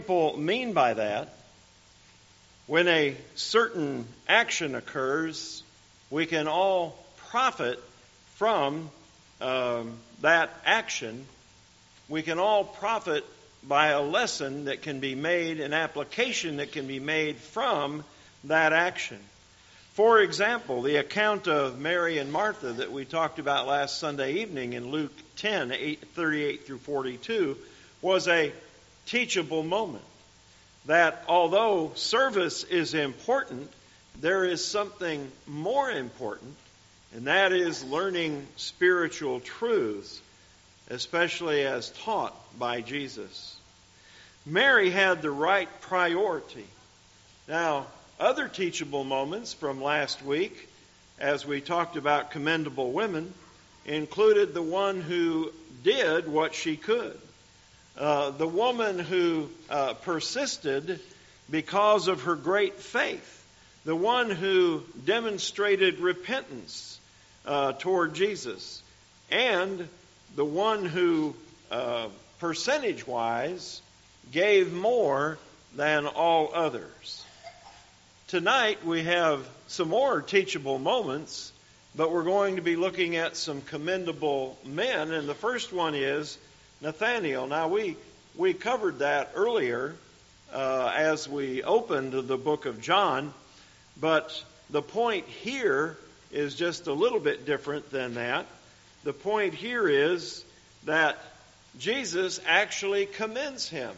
People mean by that, when a certain action occurs, we can all profit from that action. We can all profit by a lesson that can be made, an application that can be made from that action. For example, the account of Mary and Martha that we talked about last Sunday evening in Luke 10, 38 through 42, was a teachable moment. That although service is important, there is something more important, and that is learning spiritual truths, especially as taught by Jesus. Mary had the right priority. Now, other teachable moments from last week, as we talked about commendable women, included the one who did what she could. The woman who persisted because of her great faith. The one who demonstrated repentance toward Jesus. And the one who, percentage-wise, gave more than all others. Tonight we have some more teachable moments, but we're going to be looking at some commendable men, and the first one is Nathanael. Now we covered that earlier as we opened the book of John, but the point here is just a little bit different than that. The point here is that Jesus actually commends him.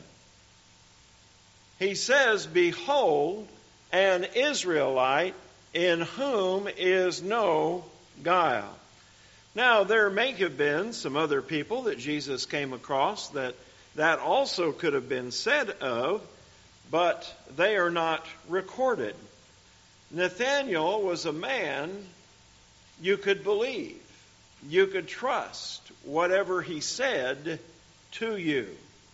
He says, "Behold, an Israelite in whom is no guile." Now, there may have been some other people that Jesus came across that also could have been said of, but they are not recorded. Nathanael was a man you could believe. You could trust whatever he said to you.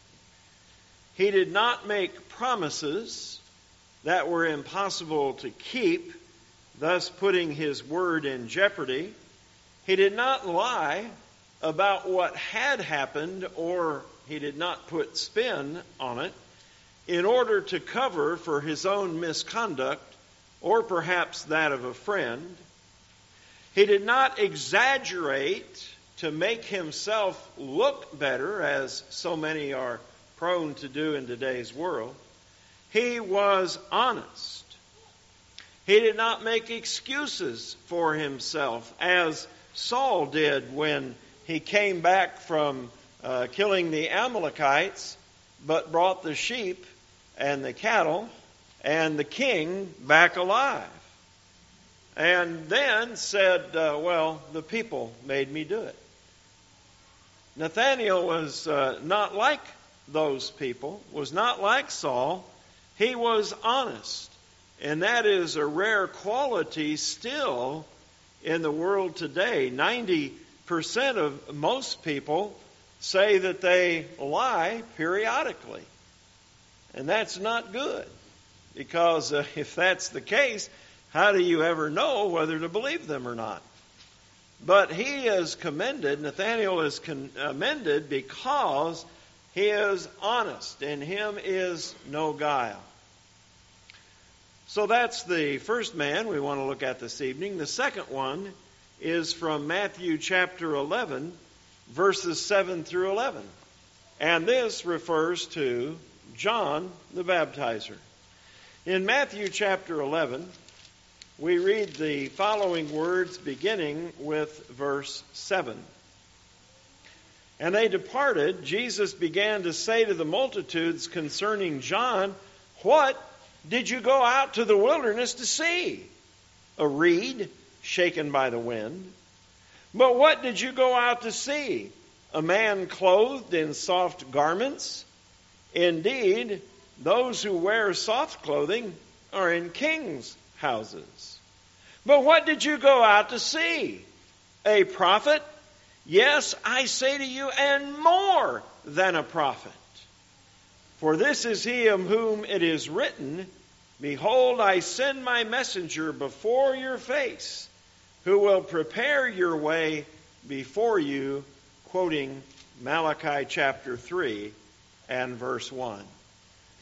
He did not make promises that were impossible to keep, thus putting his word in jeopardy. He did not lie about what had happened, or he did not put spin on it in order to cover for his own misconduct or perhaps that of a friend. He did not exaggerate to make himself look better, as so many are prone to do in today's world. He was honest. He did not make excuses for himself, as Saul did when he came back from killing the Amalekites, but brought the sheep and the cattle and the king back alive. And then said, well, the people made me do it. Nathanael was not like those people, was not like Saul. He was honest. And that is a rare quality still in the world today. 90% of most people say that they lie periodically. And that's not good. Because if that's the case, how do you ever know whether to believe them or not? But he is commended, Nathanael is commended because he is honest. In him is no guile. So that's the first man we want to look at this evening. The second one is from Matthew chapter 11, verses 7 through 11. And this refers to John the Baptizer. In Matthew chapter 11, we read the following words beginning with verse 7. And they departed. Jesus began to say to the multitudes concerning John, "What did you go out to the wilderness to see? A reed shaken by the wind? But what did you go out to see? A man clothed in soft garments? Indeed, those who wear soft clothing are in kings' houses. But what did you go out to see? A prophet? Yes, I say to you, and more than a prophet. For this is he of whom it is written, Behold, I send my messenger before your face, who will prepare your way before you," quoting Malachi chapter 3 and verse 1.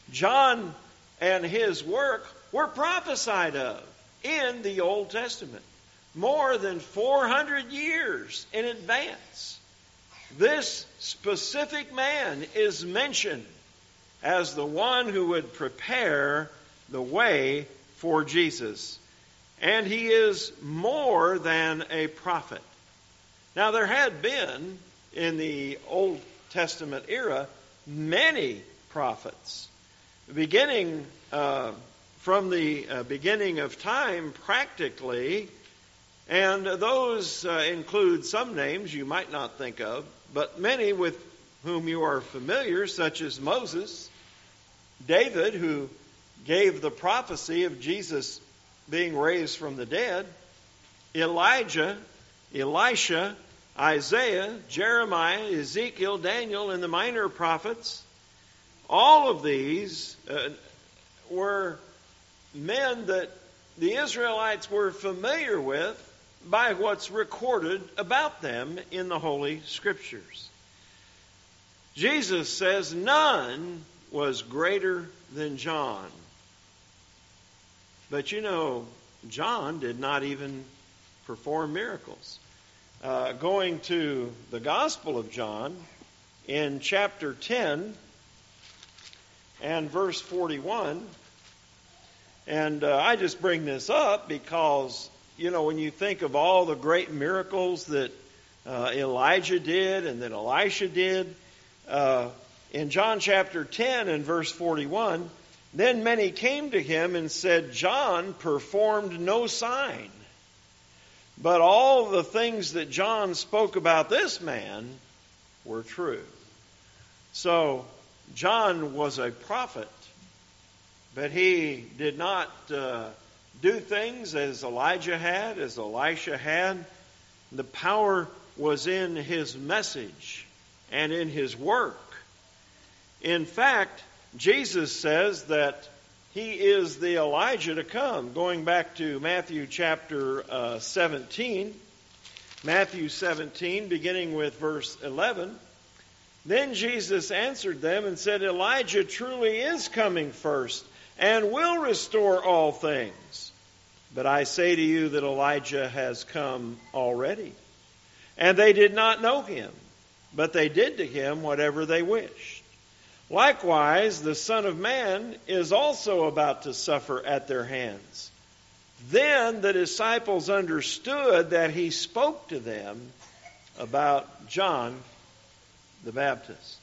John and his work were prophesied of in the Old Testament more than 400 years in advance. This specific man is mentioned as the one who would prepare the way for Jesus. And he is more than a prophet. Now, there had been, in the Old Testament era, many prophets. Beginning from the beginning of time, practically, and those include some names you might not think of, but many with whom you are familiar, such as Moses, David, who gave the prophecy of Jesus being raised from the dead, Elijah, Elisha, Isaiah, Jeremiah, Ezekiel, Daniel, and the minor prophets. All of these were men that the Israelites were familiar with by what's recorded about them in the Holy Scriptures. Jesus says none was greater than John. But you know, John did not even perform miracles. Going to the Gospel of John, in chapter 10 and verse 41, and I just bring this up because, you know, when you think of all the great miracles that Elijah did and that Elisha did, in John chapter 10 and verse 41, then many came to him and said, John performed no sign, but all the things that John spoke about this man were true. So John was a prophet, but he did not do things as Elijah had, as Elisha had. The power was in his message and in his work. In fact, Jesus says that he is the Elijah to come. Going back to Matthew chapter 17, Matthew 17, beginning with verse 11. Then Jesus answered them and said, Elijah truly is coming first and will restore all things. But I say to you that Elijah has come already. And they did not know him, but they did to him whatever they wished. Likewise, the Son of Man is also about to suffer at their hands. Then the disciples understood that he spoke to them about John the Baptist.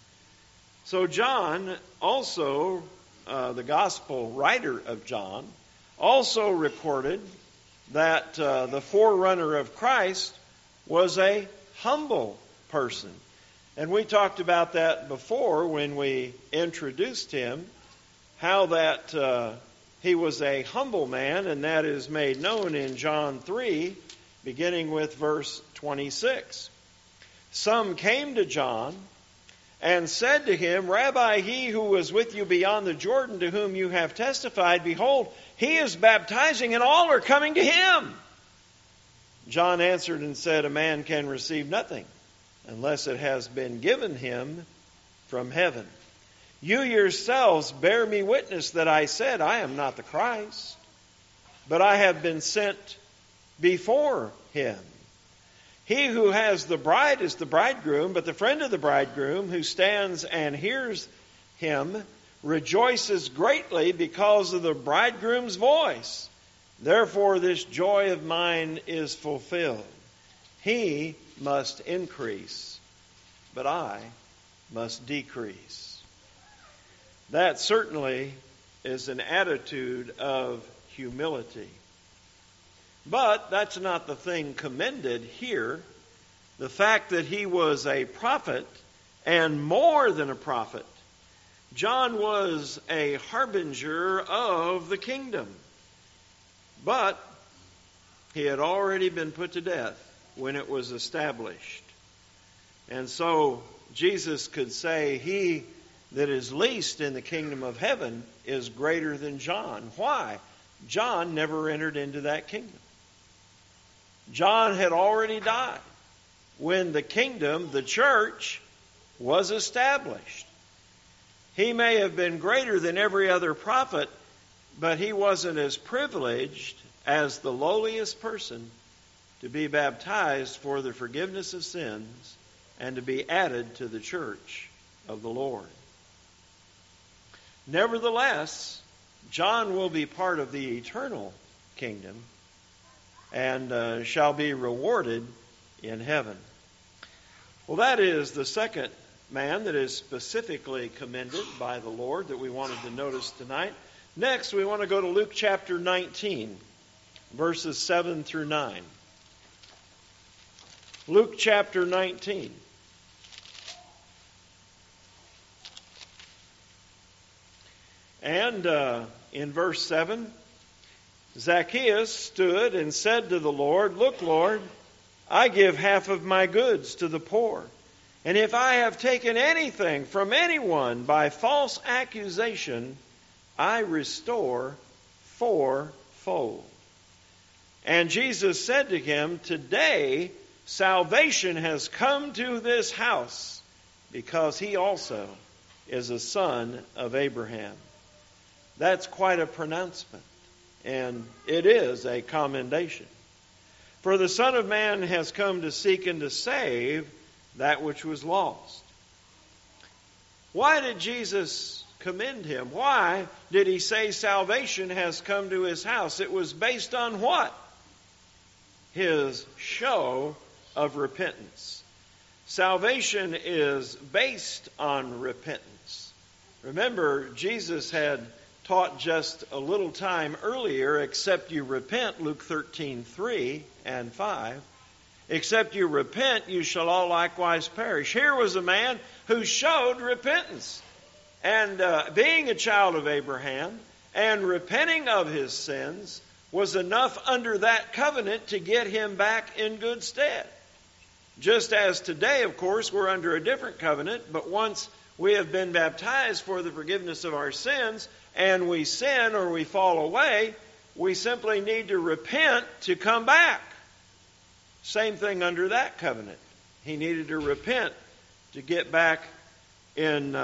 So John also, the gospel writer of John, also recorded that the forerunner of Christ was a humble person. And we talked about that before when we introduced him, how that he was a humble man, and that is made known in John 3, beginning with verse 26. Some came to John and said to him, Rabbi, he who was with you beyond the Jordan, to whom you have testified, behold, he is baptizing, and all are coming to him. John answered and said, a man can receive nothing unless it has been given him from heaven. You yourselves bear me witness that I said, I am not the Christ, but I have been sent before him. He who has the bride is the bridegroom, but the friend of the bridegroom who stands and hears him rejoices greatly because of the bridegroom's voice. Therefore this joy of mine is fulfilled. He must increase, but I must decrease. That certainly is an attitude of humility. But that's not the thing commended here. The fact that he was a prophet, and more than a prophet. John was a harbinger of the kingdom. But he had already been put to death when it was established. And so Jesus could say, he that is least in the kingdom of heaven is greater than John. Why? John never entered into that kingdom. John had already died when the kingdom, the church, was established. He may have been greater than every other prophet, but he wasn't as privileged as the lowliest person to be baptized for the forgiveness of sins and to be added to the church of the Lord. Nevertheless, John will be part of the eternal kingdom and shall be rewarded in heaven. Well, that is the second man that is specifically commended by the Lord that we wanted to notice tonight. Next, we want to go to Luke chapter 19, verses 7 through 9. Luke chapter 19. And in verse 7, Zacchaeus stood and said to the Lord, "Look, Lord, I give half of my goods to the poor. And if I have taken anything from anyone by false accusation, I restore fourfold." And Jesus said to him, "Today salvation has come to this house, because he also is a son of Abraham." That's quite a pronouncement, and it is a commendation. For the Son of Man has come to seek and to save that which was lost. Why did Jesus commend him? Why did he say salvation has come to his house? It was based on what? His show of repentance. Salvation is based on repentance. Remember, Jesus had taught just a little time earlier, except you repent, Luke 13:3 and 5. Except you repent, you shall all likewise perish. Here was a man who showed repentance. And being a child of Abraham and repenting of his sins was enough under that covenant to get him back in good stead. Just as today, of course, we're under a different covenant, but once we have been baptized for the forgiveness of our sins, and we sin or we fall away, we simply need to repent to come back. Same thing under that covenant. He needed to repent to get back in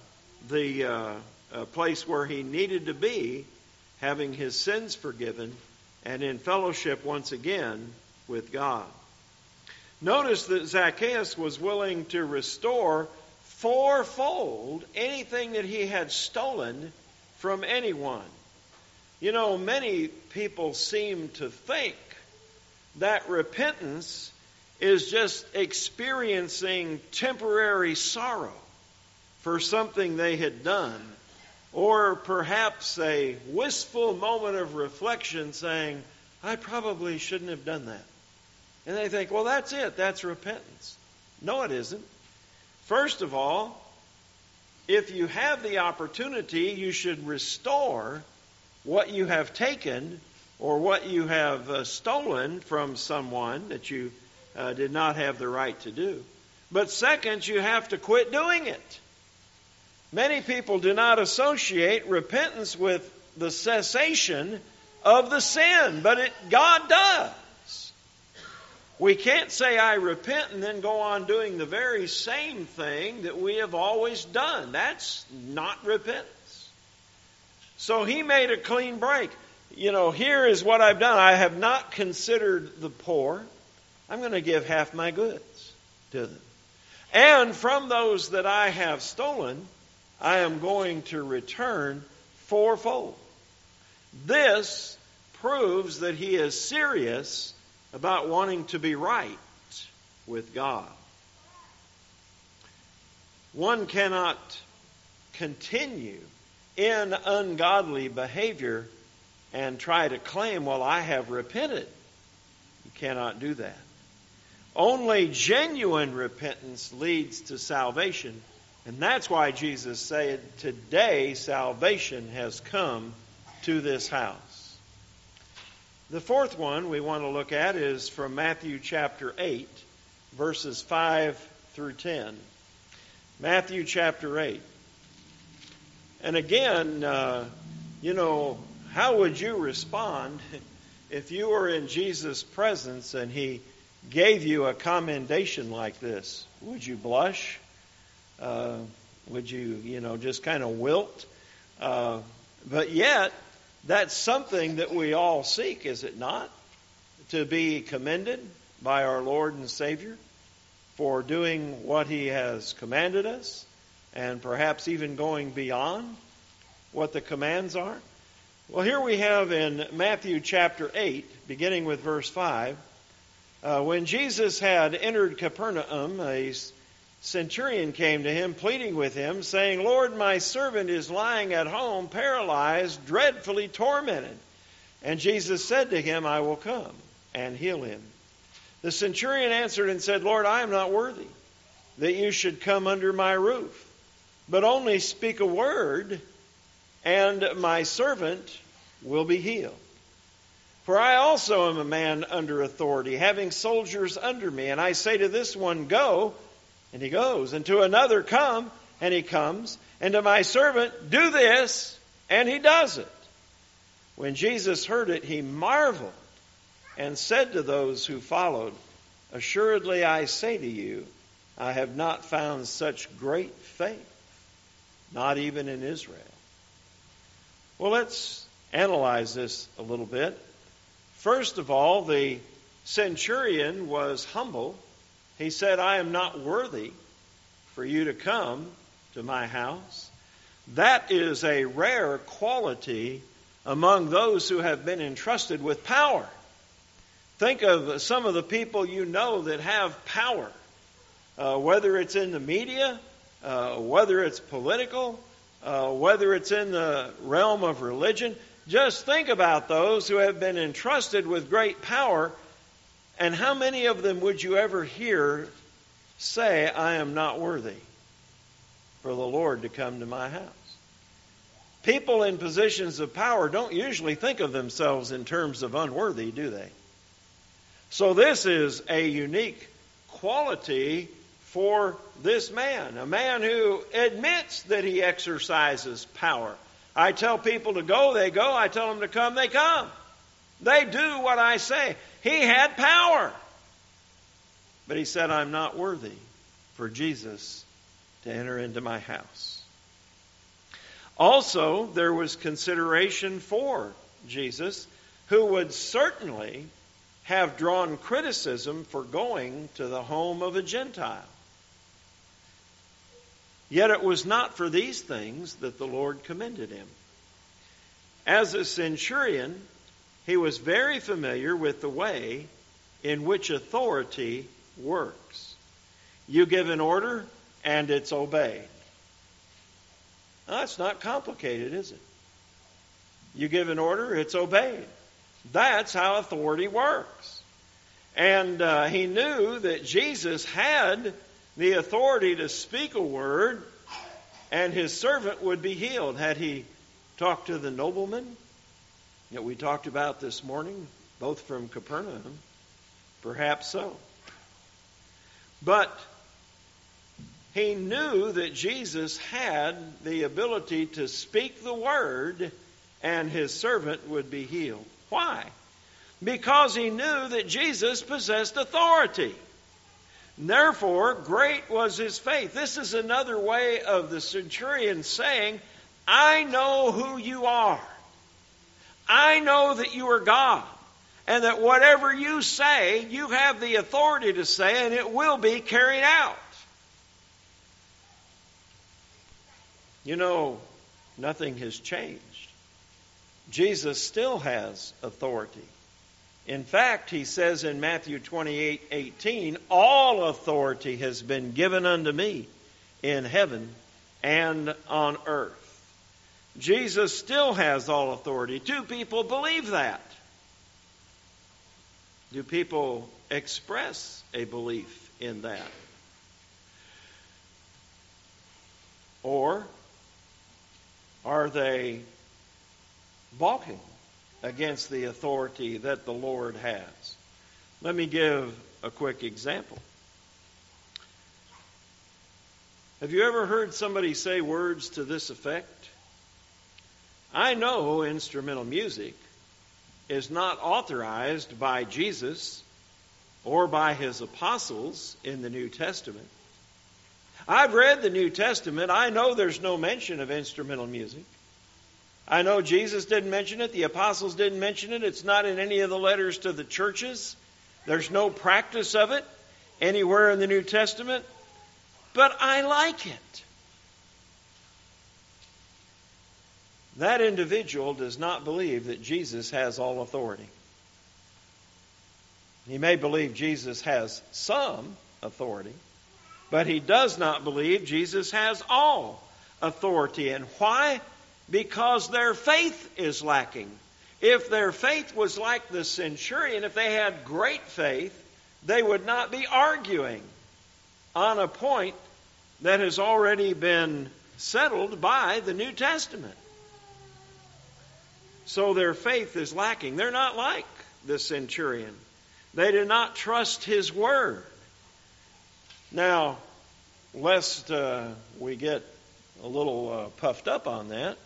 the place where he needed to be, having his sins forgiven and in fellowship once again with God. Notice that Zacchaeus was willing to restore fourfold anything that he had stolen from anyone. You know, many people seem to think that repentance is just experiencing temporary sorrow for something they had done, or perhaps a wistful moment of reflection saying, "I probably shouldn't have done that." And they think, well, that's it, that's repentance. No, it isn't. First of all, if you have the opportunity, you should restore what you have taken or what you have stolen from someone that you did not have the right to do. But second, you have to quit doing it. Many people do not associate repentance with the cessation of the sin, but God does. We can't say, "I repent," and then go on doing the very same thing that we have always done. That's not repentance. So he made a clean break. You know, here is what I've done. I have not considered the poor. I'm going to give half my goods to them. And from those that I have stolen, I am going to return fourfold. This proves that he is serious about wanting to be right with God. One cannot continue in ungodly behavior and try to claim, "Well, I have repented." You cannot do that. Only genuine repentance leads to salvation. And that's why Jesus said, "Today salvation has come to this house." The fourth one we want to look at is from Matthew chapter 8, verses 5 through 10. Matthew chapter 8. And again, how would you respond if you were in Jesus' presence and he gave you a commendation like this? Would you blush? Would you, just kind of wilt? But yet, that's something that we all seek, is it not? To be commended by our Lord and Savior for doing what He has commanded us, and perhaps even going beyond what the commands are. Well, here we have in Matthew chapter 8, beginning with verse 5, when Jesus had entered Capernaum, a centurion came to him, pleading with him, saying, Lord, my servant is lying at home, paralyzed, dreadfully tormented. And Jesus said to him, I will come and heal him. The centurion answered and said, Lord, I am not worthy that you should come under my roof, but only speak a word, and my servant will be healed. For I also am a man under authority, having soldiers under me, and I say to this one, go, and he goes, and to another, come, and he comes, and to my servant, do this, and he does it. When Jesus heard it, he marveled and said to those who followed, assuredly I say to you, I have not found such great faith, not even in Israel. Well, let's analyze this a little bit. First of all, the centurion was humble. He said, I am not worthy for you to come to my house. That is a rare quality among those who have been entrusted with power. Think of some of the people you know that have power, whether it's in the media, whether it's political, whether it's in the realm of religion. Just think about those who have been entrusted with great power. And how many of them would you ever hear say, I am not worthy for the Lord to come to my house? People in positions of power don't usually think of themselves in terms of unworthy, do they? So this is a unique quality for this man, a man who admits that he exercises power. I tell people to go, they go. I tell them to come, they come. They do what I say. He had power. But he said, I'm not worthy for Jesus to enter into my house. Also, there was consideration for Jesus, who would certainly have drawn criticism for going to the home of a Gentile. Yet it was not for these things that the Lord commended him. As a centurion, he was very familiar with the way in which authority works. You give an order and it's obeyed. Now, that's not complicated, is it? You give an order, it's obeyed. That's how authority works. And he knew that Jesus had the authority to speak a word and his servant would be healed. Had he talked to the nobleman that we talked about this morning, both from Capernaum? Perhaps so. But he knew that Jesus had the ability to speak the word and his servant would be healed. Why? Because he knew that Jesus possessed authority. Therefore, great was his faith. This is another way of the centurion saying, I know who you are. I know that you are God. And that whatever you say, you have the authority to say, and it will be carried out. You know, nothing has changed. Jesus still has authority. In fact, he says in Matthew 28:18, all authority has been given unto me in heaven and on earth. Jesus still has all authority. Do people believe that? Do people express a belief in that? Or are they balking against the authority that the Lord has? Let me give a quick example. Have you ever heard somebody say words to this effect? I know instrumental music is not authorized by Jesus or by his apostles in the New Testament. I've read the New Testament. I know there's no mention of instrumental music. I know Jesus didn't mention it. The apostles didn't mention it. It's not in any of the letters to the churches. There's no practice of it anywhere in the New Testament. But I like it. That individual does not believe that Jesus has all authority. He may believe Jesus has some authority, but he does not believe Jesus has all authority. And why? Because their faith is lacking. If their faith was like the centurion, if they had great faith, they would not be arguing on a point that has already been settled by the New Testament. So their faith is lacking. They're not like the centurion. They do not trust his word. Now, lest we get a little puffed up on that,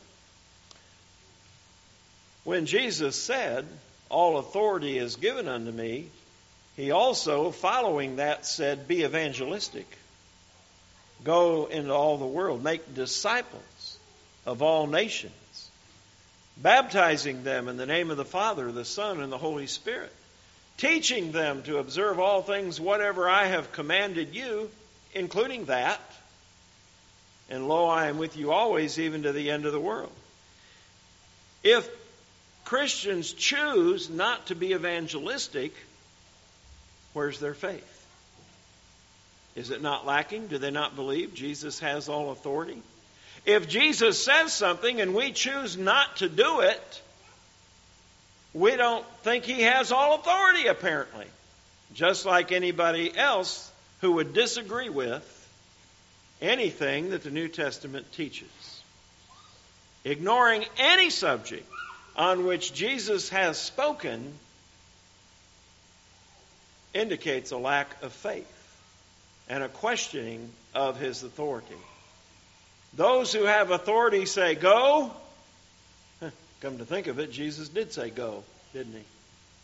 when Jesus said, "All authority is given unto me," he also, following that, said, "Be evangelistic. Go into all the world. Make disciples of all nations, baptizing them in the name of the Father, the Son, and the Holy Spirit, teaching them to observe all things whatever I have commanded you," including that. "And lo, I am with you always, even to the end of the world." If Christians choose not to be evangelistic, where's their faith? Is it not lacking? Do they not believe Jesus has all authority? If Jesus says something and we choose not to do it, we don't think he has all authority, apparently. Just like anybody else who would disagree with anything that the New Testament teaches. Ignoring any subject on which Jesus has spoken indicates a lack of faith and a questioning of his authority. Those who have authority say, "Go." Come to think of it, Jesus did say go, didn't he?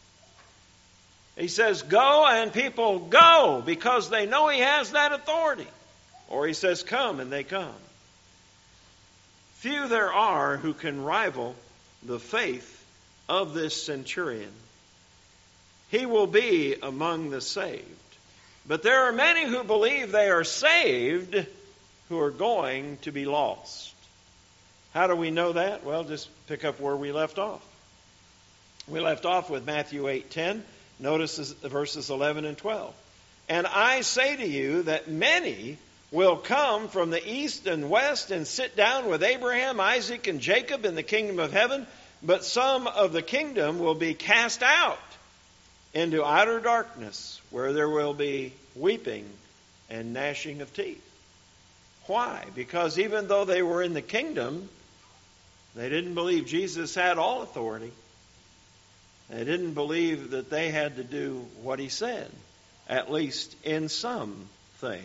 He says go, and people go because they know he has that authority. Or he says come, and they come. Few there are who can rival the faith of this centurion. He will be among the saved. But there are many who believe they are saved who are going to be lost. How do we know that? Well, just pick up where we left off. We left off with Matthew 8:10. Notice verses 11 and 12. "And I say to you that many will come from the east and west and sit down with Abraham, Isaac, and Jacob in the kingdom of heaven, but some of the kingdom will be cast out into outer darkness, where there will be weeping and gnashing of teeth." Why? Because even though they were in the kingdom, they didn't believe Jesus had all authority. They didn't believe that they had to do what he said, at least in some things.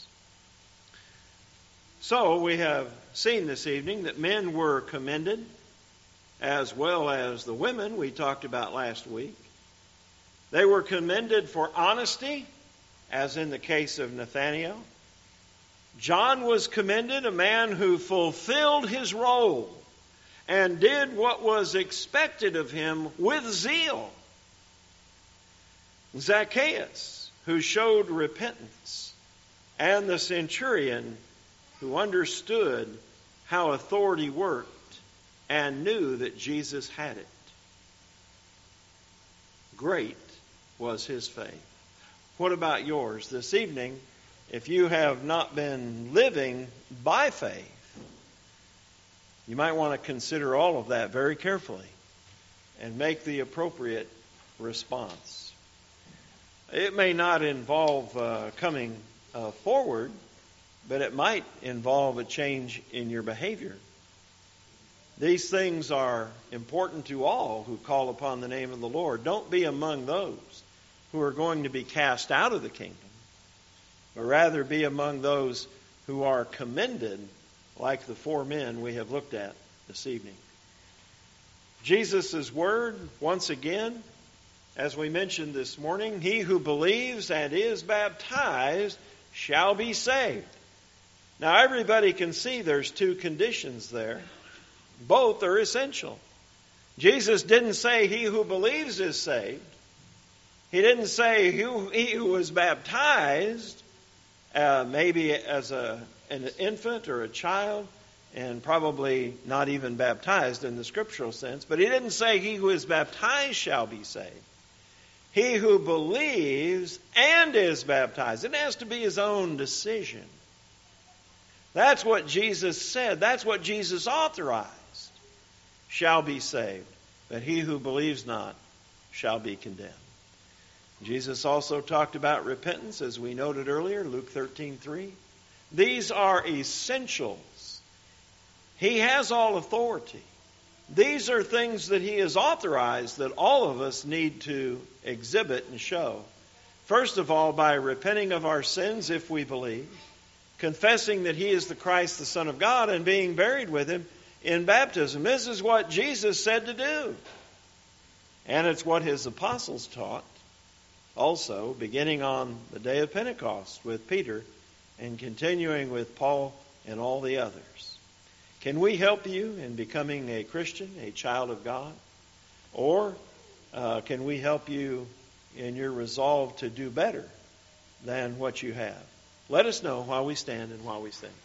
So we have seen this evening that men were commended, as well as the women we talked about last week. They were commended for honesty, as in the case of Nathanael. John was commended, a man who fulfilled his role and did what was expected of him with zeal. Zacchaeus, who showed repentance, and the centurion, who understood how authority worked and knew that Jesus had it. Great was his faith. What about yours this evening? If you have not been living by faith, you might want to consider all of that very carefully and make the appropriate response. It may not involve coming forward, but it might involve a change in your behavior. These things are important to all who call upon the name of the Lord. Don't be among those who are going to be cast out of the kingdom, but rather be among those who are commended, like the four men we have looked at this evening. Jesus' word, once again, as we mentioned this morning, he who believes and is baptized shall be saved. Now everybody can see there's two conditions there. Both are essential. Jesus didn't say he who believes is saved. He didn't say he who is baptized, maybe as an infant or a child, and probably not even baptized in the scriptural sense. But he didn't say he who is baptized shall be saved. He who believes and is baptized. It has to be his own decision. That's what Jesus said. That's what Jesus authorized. Shall be saved. But he who believes not shall be condemned. Jesus also talked about repentance, as we noted earlier, Luke 13:3. These are essentials. He has all authority. These are things that he has authorized that all of us need to exhibit and show. First of all, by repenting of our sins if we believe, confessing that he is the Christ, the Son of God, and being buried with him in baptism. This is what Jesus said to do. And it's what his apostles taught also, beginning on the day of Pentecost with Peter and continuing with Paul and all the others. Can we help you in becoming a Christian, a child of God? Or can we help you in your resolve to do better than what you have? Let us know while we stand and while we sing.